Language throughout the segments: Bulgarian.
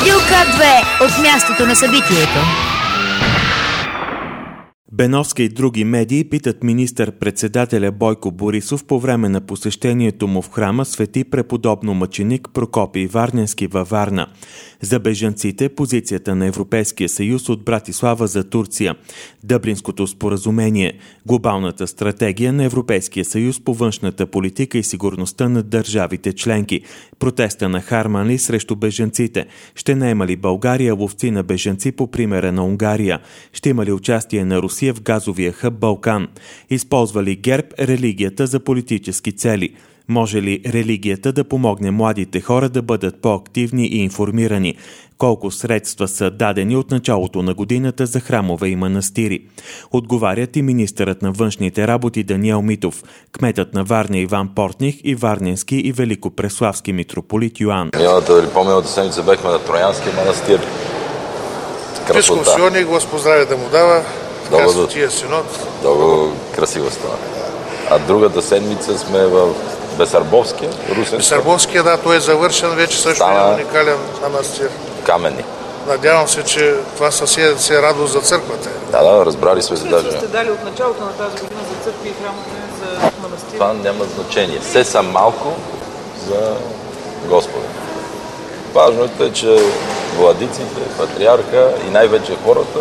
Радио К2 от мястото на събитието. Беновска и други медии питат министър-председателя Бойко Борисов по време на посещението му в храма Свети преподобно мъченик Прокопий Варненски във Варна. За бежанците позицията на Европейския съюз от Братислава за Турция, Дъблинското споразумение, глобалната стратегия на Европейския съюз по външната политика и сигурността на държавите членки, протеста на Харманли срещу бежанците, ще наема ли България ловци на бежанци по примера на Унгария, ще има ли участие на Русия в газовия хъб Балкан, използва ли ГЕРБ религията за политически цели, може ли религията да помогне младите хора да бъдат по-активни и информирани, колко средства са дадени от началото на годината за храмове и манастири. Отговарят и министърът на външните работи Даниел Митов, кметът на Варна Иван Портних и Варненски и Великопреславски митрополит Йоан. По-миналата седмица бехме на Троянския манастир. Красота. Господ здраве да му дава. Светия синод. Много красиво става. А другата седмица сме в Бесарбовския, Русенска. Бесарбовския, да, той е завършен вече, също е уникален манастир. Каменни. Надявам се, че това съседът се е радост за църквата. Да, разбрали сме се даже. Сте дали от началото на тази година за църкви и храмове, за манастири? Това няма значение. Все са малко за Господа. Важното е, че владиците, патриарха и най-вече хората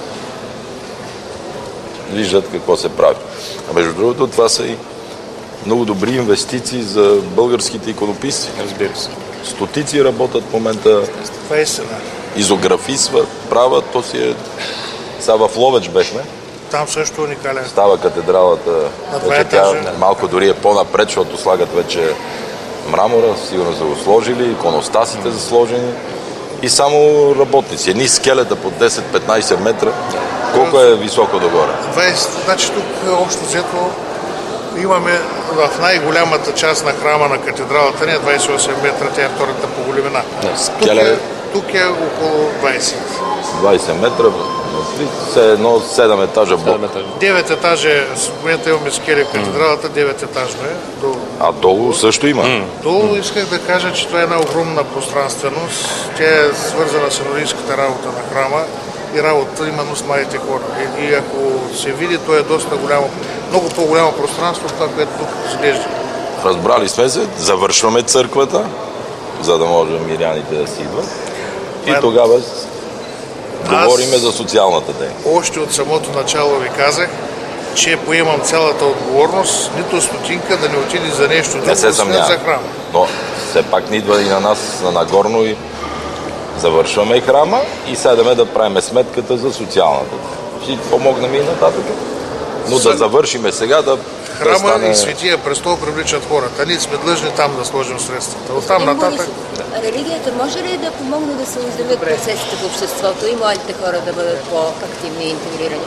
виждат какво се прави. А между другото, това са и много добри инвестиции за българските иконописци. Разбира се. Стотици работят в момента. Това е истина. Изографисват, правят, то си е... Сега в Ловеч бехме. Там също уникален. Става катедралата. На два етажа. Малко дори е по-напред, защото слагат вече мрамора, сигурно са го сложили, иконостасите са сложени и само работници. Едни скелета по 10-15 метра. Колко е високо догоре? 20, значи тук общо взето имаме в най-голямата част на храма на катедралата не 28 метра, тя е втората по големина. Тук е около 20. 20 метра, все едно 7 етажа блок. 9 етажа, в момента имаме скели в катедралата, 9 етажно е. А долу също има? Долу исках да кажа, че това е една огромна пространственост. Тя е свързана с енорийската работа на храма и работа именно с младите хора. И ако се види, то е доста голямо, много по-голямо пространство от това, което тук изглежда. Разбрали сме се, завършваме църквата, за да може миряните да си идват. И тогава говориме за социалната дейност. Още от самото начало ви казах, че поемам цялата отговорност, нито стотинка да не отиде за нещо друго, освен за храма. Но все пак ни идва и на нас на Нагорно и завършваме и храма и седаме да правим сметката за социалната. Ще помогнем и нататък. Но да завършиме сега, да храма стане... и Светия престол привличат хората. Ние сме длъжни там да сложим средствата. Оттам нататък... Религията може ли да помогне да се оздравят процесите в обществото и младите хора да бъдат по-активни и интегрирани?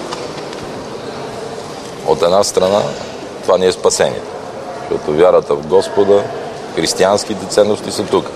От една страна, това ни е спасението. Защото вярата в Господа, християнските ценности са тук.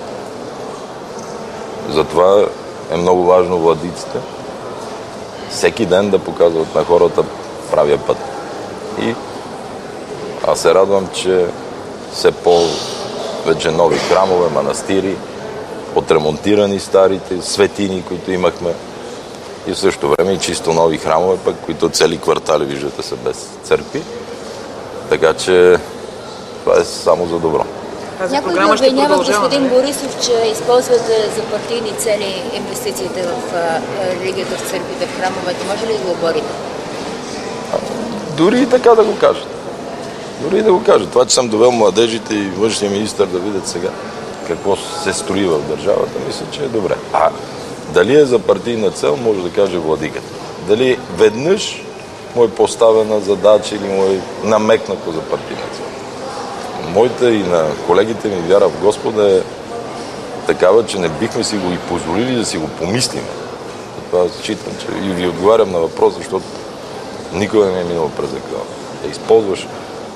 Затова е много важно владиците всеки ден да показват на хората правия път. И аз се радвам, че все по-вече нови храмове, манастири, отремонтирани старите, светини, които имахме. И в същото време и чисто нови храмове, пък, които цели квартали, виждате, са без църкви. Така че това е само за добро. Някой го обвинява господин Борисов, че използвате за партийни цели инвестициите в религията, в църквите, в храмовете. Може ли да го оборите? Дори и така да го кажат. Дори и да го кажат. Това, че съм довел младежите и външния министър да видят сега какво се строи в държавата, мисля, че е добре. А дали е за партийна цел, може да каже владиката. Дали веднъж му е поставена задача или му е намекнато за партийна цел. Моята и на колегите ми вяра в Господа е такава, че не бихме си го и позволили да си го помислим. Това считам, че и ви отговарям на въпроса, защото никога не е минало през екрана. Да използваш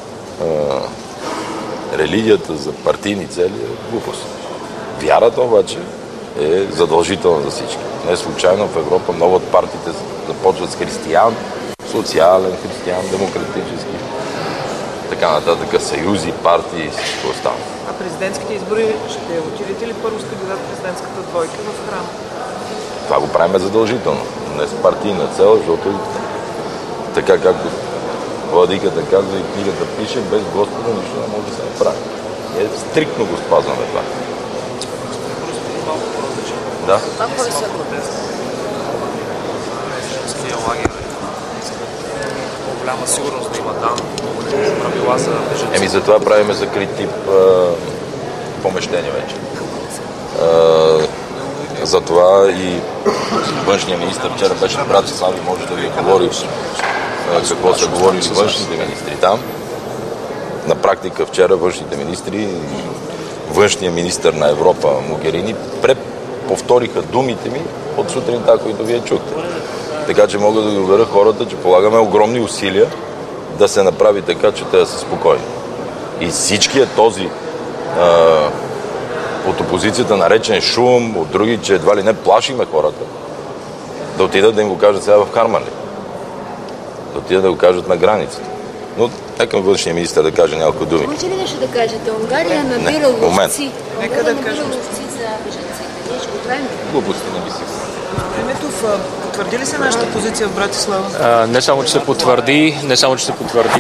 религията за партийни цели е глупост. Вярата обаче е задължителна за всички. Не случайно в Европа много от партиите започват с християн, социален християн, демократически, така нататък, съюзи, партии и всичко останало. А президентските избори ще отидете ли първо с кандидат президентската двойка в храма? Това го правим задължително. Не с партийна цел, защото така както владиката казва и книгата пише, без Господа нищо не може да се направи. Ние стриктно го спазваме това. Да. По-голяма сигурност да има там, правила за бежанци. Затова правиме закрит тип помещение вече. Затова и външният министър вчера беше в Братислава и може да ви говори какво са говорили външните министри там. На практика вчера външните министри, външният министър на Европа Могерини преповториха думите ми от сутринта, които вие чухте. Така че мога да ви уверя хората, че полагаме огромни усилия да се направи така, че те да са спокойни. И всичкият този от опозицията наречен шум, от други, че едва ли не плашиме хората, да отидат да им го кажат сега в Харманли. Да отидат да го кажат на границата. Но нека външния министър да каже няколко думи. Може ли нещо да кажете? Унгария набира ловци. Нека да кажем ловци за бежанците. Ние ще го правим. Глупости не мисля. Метов, потвърди ли се нашата позиция в Братислава? Не само, че се потвърди, европейските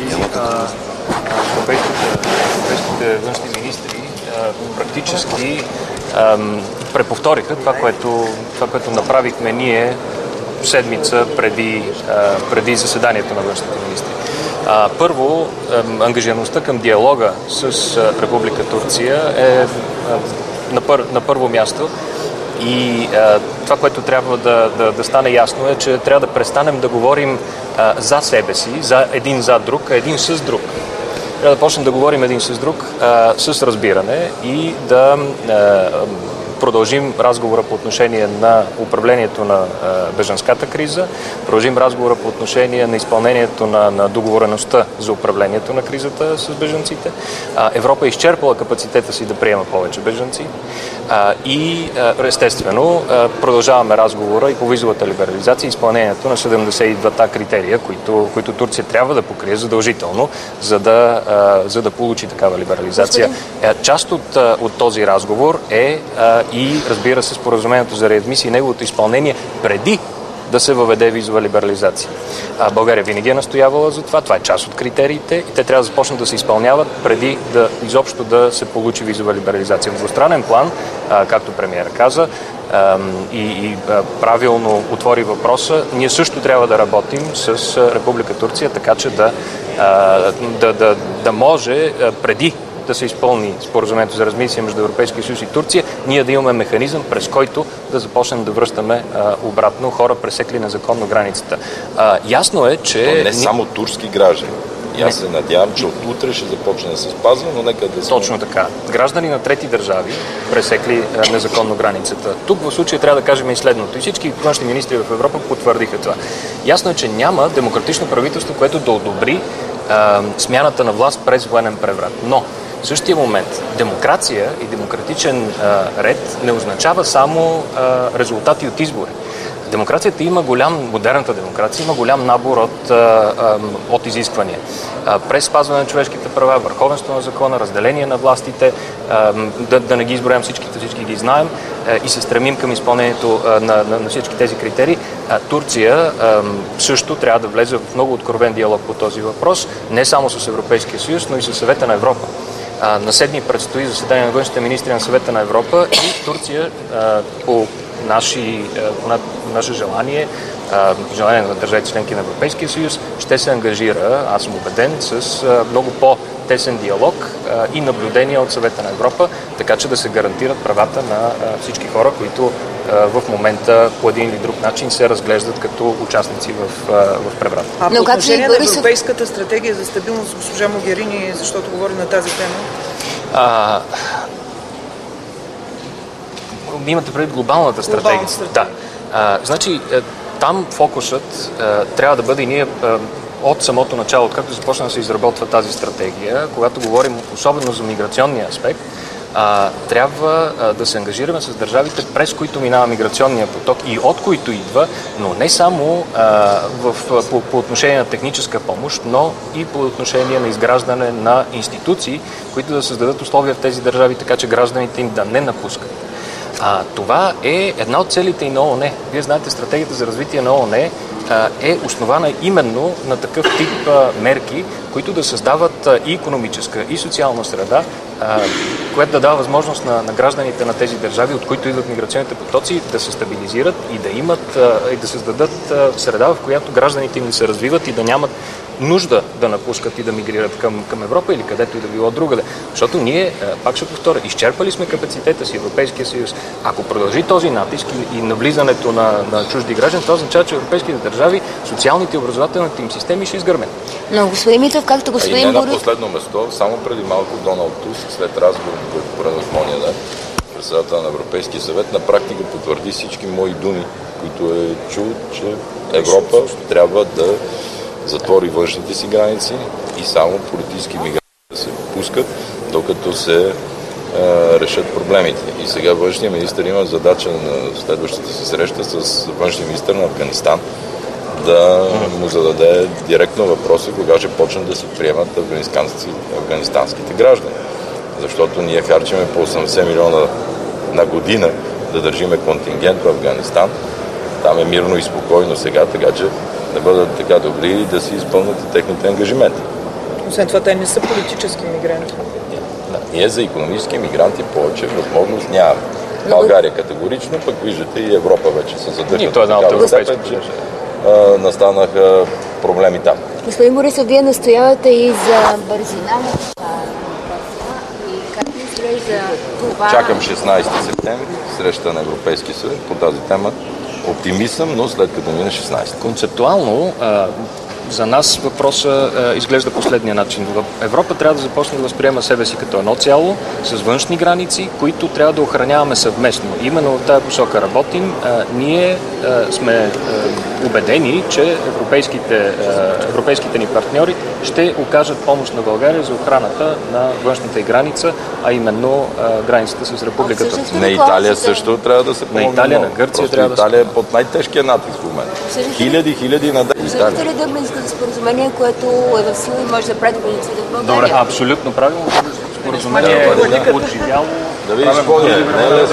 външни министри практически преповториха това, което направихме ние седмица преди заседанието на външните министри. Първо, ангажираността към диалога с Република Турция е на първо място. И това, което трябва да стане ясно е, че трябва да престанем да говорим за себе си, един за друг, а един с друг. Трябва да почнем да говорим един с друг с разбиране и да продължим разговора по отношение на управлението на бежанската криза, продължим разговора по отношение на изпълнението на договореността за управлението на кризата с бежанците. Европа е изчерпала капацитета си да приема повече бежанци и естествено продължаваме разговора и по визовата либерализация и изпълнението на 72-та критерия, които Турция трябва да покрие задължително, за да получи такава либерализация. Част от този разговор е и, разбира се, споразумението за реадмисия и неговото изпълнение преди да се въведе визова либерализация. България винаги е настоявала за това. Това е част от критериите и те трябва да започнат да се изпълняват преди изобщо да се получи визова либерализация. В двустранен план, както премиера каза, и правилно отвори въпроса, ние също трябва да работим с Република Турция, така че да може преди да се изпълни споразумението за размисия между Европейския съюз и Турция, ние да имаме механизъм, през който да започнем да връщаме обратно хора, пресекли незаконно границата. Ясно е, че... Но не само турски граждани. И аз се надявам, че от утре ще започне да се спазва, но нека да сме... Точно така. Граждани на трети държави, пресекли незаконно границата. Тук в случая трябва да кажем и следното. И всички външни министри в Европа потвърдиха това. Ясно е, че няма демократично правителство, което да одобри смяната на власт през военен преврат. Но в същия момент демокрация и демократичен ред не означава само резултати от избори. Демокрацията има модерната демокрация има голям набор от изисквания. През спазване на човешките права, върховенство на закона, разделение на властите, да не ги изброям всички ги знаем и се стремим към изпълнението на всички тези критерии. Турция също трябва да влезе в много откровен диалог по този въпрос, не само с Европейския съюз, но и с Съвета на Европа. На 7 предстои заседание на външните министри на Съвета на Европа и Турция по наше желание на държавите членки на Европейския съюз, ще се ангажира, аз съм убеден, с много по-тесен диалог и наблюдение от Съвета на Европа, така че да се гарантират правата на всички хора, които в момента по един или друг начин се разглеждат като участници в преврата. А по отношение на Европейската стратегия за стабилност, госпожа Могерини, защото говори на тази тема? Имате предвид глобалната стратегия. Да. Значи, там фокусът трябва да бъде и ние от самото начало, откакто започна да се изработва тази стратегия, когато говорим особено за миграционния аспект, трябва да се ангажираме с държавите, през които минава миграционния поток и от които идва, но не само по отношение на техническа помощ, но и по отношение на изграждане на институции, които да създадат условия в тези държави, така че гражданите им да не напускат. Това е една от целите и на ООН. Вие знаете, стратегията за развитие на ООН е основана именно на такъв тип мерки, които да създават и икономическа, и социална среда, което да дава възможност на гражданите на тези държави, от които идват миграционните потоци, да се стабилизират и да имат и да създадат среда, в която гражданите им да се развиват и да нямат нужда да напускат и да мигрират към Европа или където и да било другаде. Защото ние, пак ще повторя, изчерпали сме капацитета си, Европейския съюз. Ако продължи този натиск и навлизането на чужди граждани, това означава, че европейските държави, социалните и образователните им системи ще изгърмят. Но господин Митов, както господин Борисов... И не на последно место, само преди малко Доналд Туск, след разговор, който проведе в ония ден, председател на Европейския съвет, на практика потвърди всички мои думи, които е чул, че Европа трябва да затвори външните си граници и само политически мигранти да се пускат, докато се решат проблемите. И сега външният министър има задача на следващата си среща с външния министър на Афганистан да му зададе директно въпроси, кога ще почнат да се приемат афганистанските граждани. Защото ние харчиме по 80 милиона на година да държиме контингент в Афганистан. Там е мирно и спокойно сега, така че да бъдат така добри и да си изпълнят и техните ангажименти. Освен това, те не са политически мигранти. Ние за икономически мигранти повече възможност нямаме. България категорично, пък виждате и Европа вече се задържа. Това е една от европейските. Настанаха проблеми там. Господин Борисов, вие настоявате и за бързина на това и как изглежда това? Чакам 16 септември, среща на Европейския съвет по тази тема. Оптимист съм, но след като мине 16. Концептуално за нас въпросът изглежда последния начин. Европа трябва да започне да възприема себе си като едно цяло, с външни граници, които трябва да охраняваме съвместно. Именно в тази посока работим. Ние сме убедени, че европейските ни партньори ще окажат помощ на България за охраната на външната й граница, а именно границата с Република Турция. На Италия също трябва да се помогне. На Италия, на Гърция трябва да се Италия е под най-тежкия натиск в момента. Хиляди на ден. Обсъждате ли Дъблинското споразумение, което е в сила и може да прави границите в България? Добре, абсолютно правилно. Споразумение е отживяло. Да видиш какво е.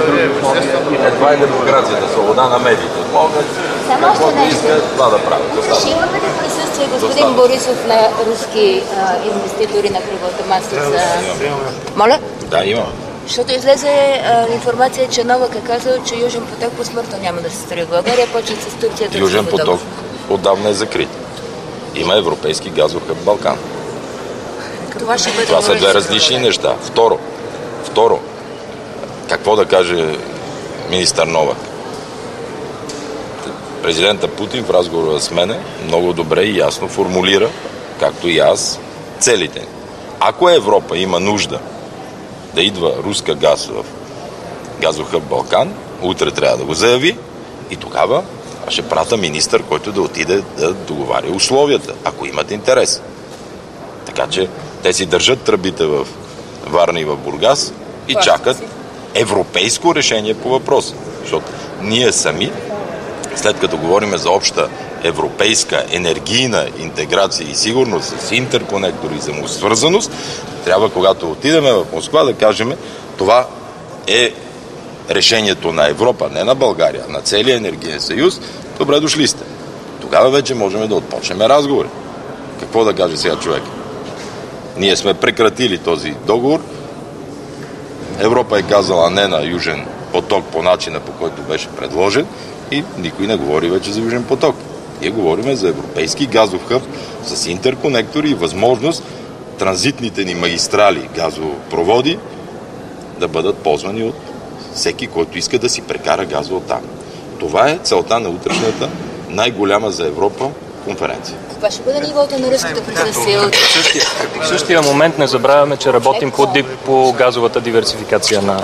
Това е демокрацията, свобода на медиите. Могат какво да искат това да правят. Ще имаме ли присъствие господин Борисов на руски инвеститори на кръглата маса за... Моля? Да, има. Защото излезе информация, че Новак е казал, че Южен поток посмъртно няма да се строи в България, почва с Турция. Южен поток отдавна е закрит. Има европейски газов хъб Балкан. Това са две различни неща. Второ, какво да каже министър Новак? Президента Путин в разговора с мене много добре и ясно формулира, както и аз, целите. Ако Европа има нужда да идва руска газ в газов хъб Балкан, утре трябва да го заяви и тогава ще пратя министър, който да отиде да договаря условията, ако имат интерес. Така че те си държат тръбите в Варна и в Бургас и чакат европейско решение по въпроса. Защото ние сами, след като говорим за обща европейска енергийна интеграция и сигурност с интерконектори и взаимосвързаност, трябва, когато отидем в Москва, да кажем, това е решението на Европа, не на България, на целия енергиен съюз. Добре дошли сте. Тогава вече можем да отпочнем разговори. Какво да каже сега човек? Ние сме прекратили този договор. Европа е казала не на Южен поток по начина, по който беше предложен и никой не говори вече за Южен поток. Ние говорим за европейски газов хъб с интерконектори и възможност транзитните ни магистрали, газопроводи да бъдат ползвани от всеки, който иска да си прекара газа оттам. Това е целта на утрешната най-голяма за Европа конференция. Каква ще бъде нивото на руското присъствие? В същия момент не забравяме, че работим по газовата диверсификация на...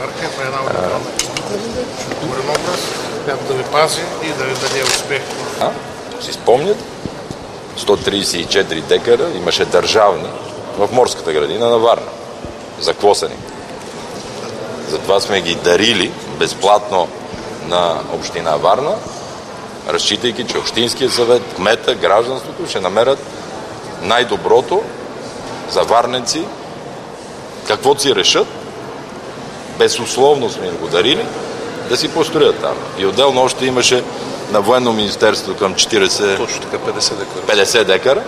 Която да ви пази и да ви даде успех. Си спомнят? 134 декара имаше държавни в морската градина на Варна. За квосани. Затова сме ги дарили безплатно на община Варна, разчитайки, че Общинския съвет, кмета, гражданството ще намерят най-доброто за варненци, каквото си решат. Безусловно сме им го дарили да си построят там. И отделно още имаше на военно министерство към 40... Точно така, 50 декара.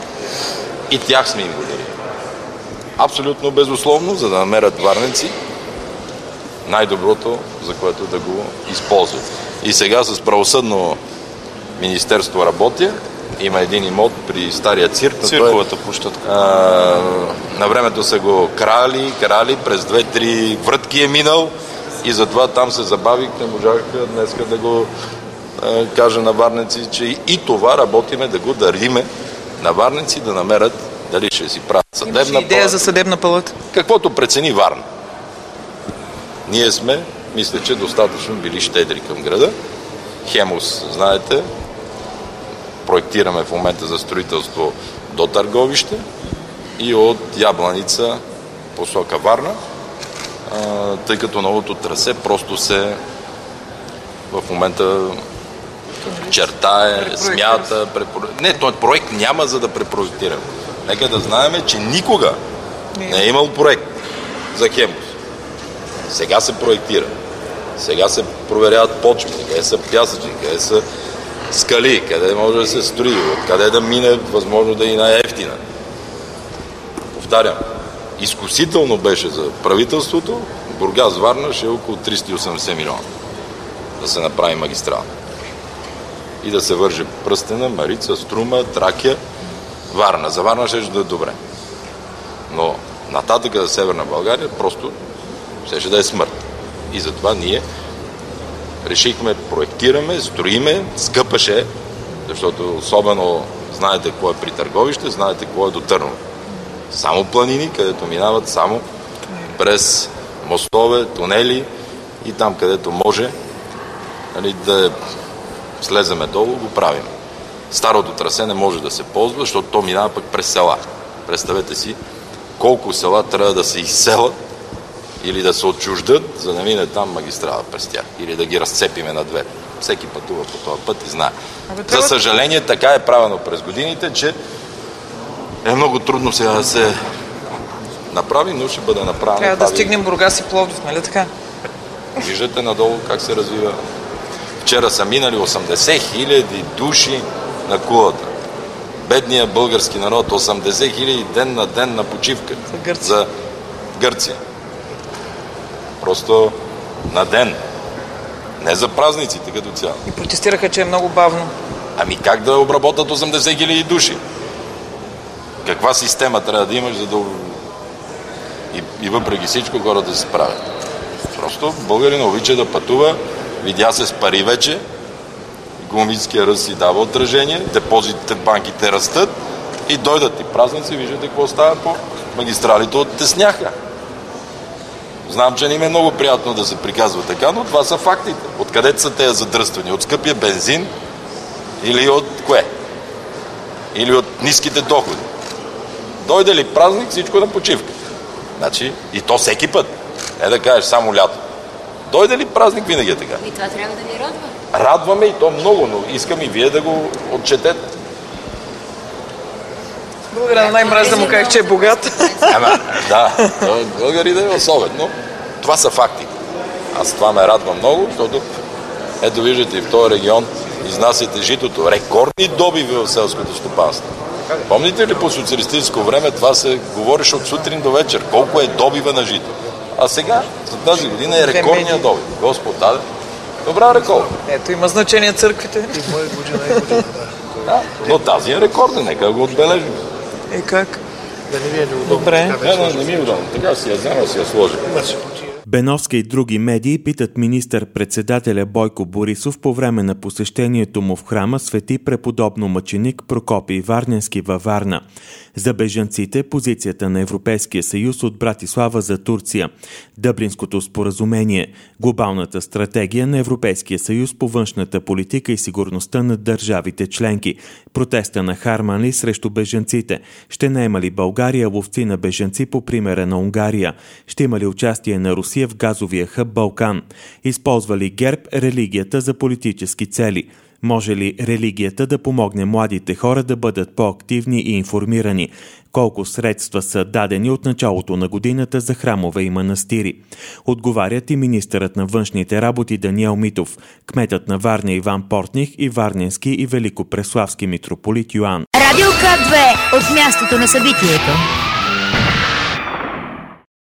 И тях сме им го дали. Абсолютно безусловно, за да намерят варненци най-доброто, за което да го използват. И сега с правосъдно министерство работя. Има един имот при стария цирк. Цирковата площадка. На времето са го крали, през 2-3 врътки е минал и затова там се забавих, не можах днеска да го кажа на варненци, че и това работиме да го дариме на варненци да намерят дали ще си правят съдебна палата. Имаш идея за съдебна палата? Каквото прецени Варна. Ние сме, мисля, че достатъчно били щедри към града. Хемус, знаете, проектираме в момента за строителство до Търговище и от Ябланица посока Варна, тъй като новото трасе просто се в момента чертае, смята. Не, този проект няма за да препроектираме. Нека да знаем, че никога не е имал проект за Хемус. Сега се проектира. Сега се проверяват почви, къде са пясъчни, къде са скали, къде може да се строи, къде да мине, възможно да и на-ефтина. Повтарям, изкусително беше за правителството, Бургас-Варна ще е около 380 милиона да се направи магистрала. И да се върже Пръстена, Марица, Струма, Тракия, Варна. За Варна ще да е добре. Но нататък за Северна България просто ще да е смърт. И затова ние решихме, проектираме, строиме, скъпа ще е, защото особено знаете какво е при Търговище, знаете какво е до Търново. Само планини, където минават само през мостове, тунели и там, където може да слеземе долу, го правим. Старото трасе не може да се ползва, защото то минава пък през села. Представете си колко села трябва да се изселят или да се отчуждат, за да мине там магистрала през тях. Или да ги разцепиме на две. Всеки пътува по този път и знае. За съжаление, така е правено през годините, че е много трудно сега да се направи, но ще бъде направено. Трябва да стигнем Бургас и Пловдив, нали така? Виждате надолу как се развива. Вчера са минали 80 хиляди души на кулата. Бедният български народ, 80 хиляди ден на ден на почивка. За Гърция. Просто на ден. Не за празниците като цяло. И протестираха, че е много бавно. Ами как да обработат 80 хиляди души? Каква система трябва да имаш, за да... И въпреки всичко хората се справят. Просто българин обича да пътува, видя се с пари вече, икономическия ръст си дава отражение, депозитите в банките растат и дойдат и празници, виждате какво става по магистралите оттесняха. Знам, че не им е много приятно да се приказва така, но това са фактите. Откъде са тези задръствани? От скъпия бензин или от кое? Или от ниските доходи? Дойде ли празник, всичко на почивка. Значи, и то всеки път. Не да кажеш само лято. Дойде ли празник, винаги е така. И това трябва да ни радва. Радваме и то много, но искам и вие да го отчетете. Благодаря на най-мраз да му кажеш, че е богат. Да, българи да е особено. Това са факти. Аз това ме радва много, защото ето виждате и в този регион изнасяте житото. Рекордни добиви в селското стопанство. Помните ли по социалистическо време това се говореше от сутрин до вечер? Колко е добива на жито? А сега, за тази година е рекордния добив. Господ даде. Добра рекорд. Ето има значение църквите. И моя година, да. Но тази е рекордна, нека го отбележим. И как? Да не ви е неудобно. Добре. Не ми е удобно. Така си я взема, си я сложа. Беновска и други медии питат министър-председателя Бойко Борисов по време на посещението му в храма Свети преподобно мъченик Прокопий Варненски във Варна. За бежанците позицията на Европейския съюз от Братислава за Турция, Дъблинското споразумение, глобалната стратегия на Европейския съюз по външната политика и сигурността на държавите членки, протеста на Харманли срещу бежанците, ще наема ли България ловци на бежанци по примера на Унгария, ще има ли участие на Русия Русия в газовия хъб Балкан? Използва ли ГЕРБ религията за политически цели? Може ли религията да помогне младите хора да бъдат по-активни и информирани? Колко средства са дадени от началото на годината за храмове и манастири? Отговарят и министърът на външните работи Даниел Митов, кметът на Варна Иван Портних и варненски и великопреславски митрополит Йоан. Радио К2 от мястото на събитието.